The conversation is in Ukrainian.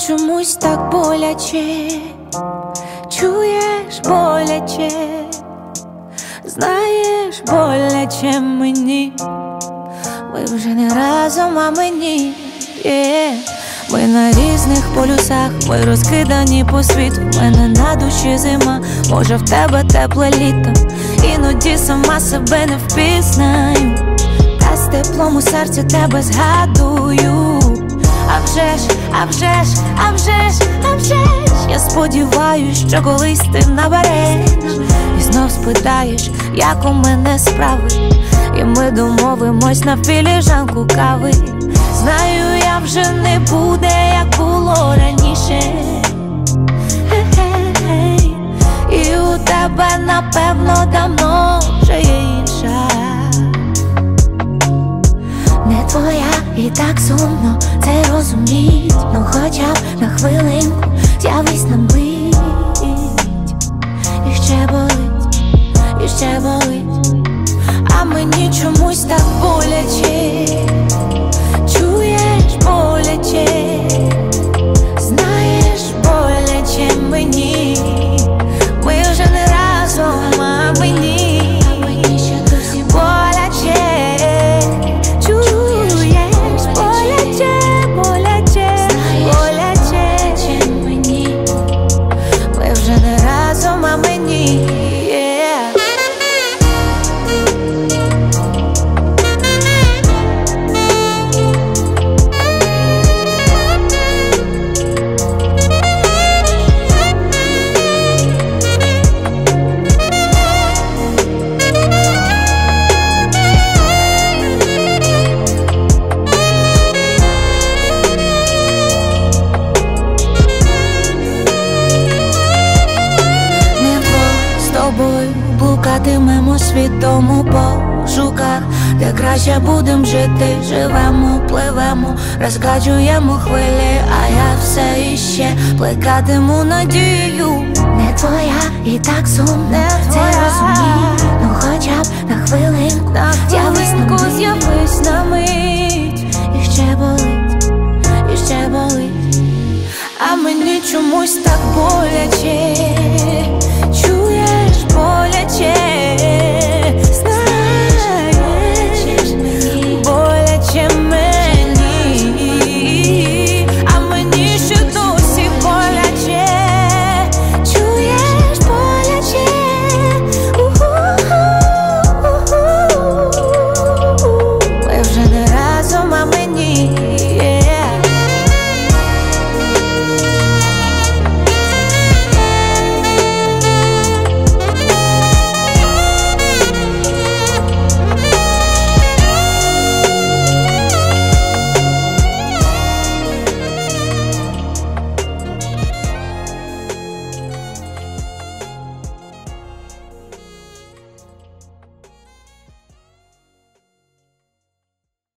чомусь так боляче, чуєш, боляче, знаєш, боляче мені. Ми вже не разом, а мені, Ми на різних полюсах, ми розкидані по світу. В мене на душі зима, може в тебе тепле літо. Іноді сама себе не впізнаю, та з теплом у серці тебе згадую. А вже ж, а вже ж, а вже ж, а вже ж, я сподіваюсь, що колись ти набереш і знов спитаєш, як у мене справи, і ми домовимось на філіжанку кави. Знаю, я вже не буде, як було раніше. І у тебе, напевно, давно вже є інша. Не твоя, і так сумно це розуміть. Ну хоча б на хвилинку з'явись на мить. І ще болить, і ще болить, а мені чомусь так боляче. Чуєш, боляче, знаєш, боляче мені. Ми вже не разом, а мені ще досі боляче. Чуєш, боляче, боляче, боляче мені. Ми вже не разом, а мені. Блукатимемо світом у пошуках, де краще будем жити. Живемо, пливемо, розкачуємо хвилі, а я все іще плекатиму надію. Не твоя, і так сумно це розумій. Ну хоча б на хвилинку з'явись на мить. І ще болить, і ще болить, а мені чомусь так боляче.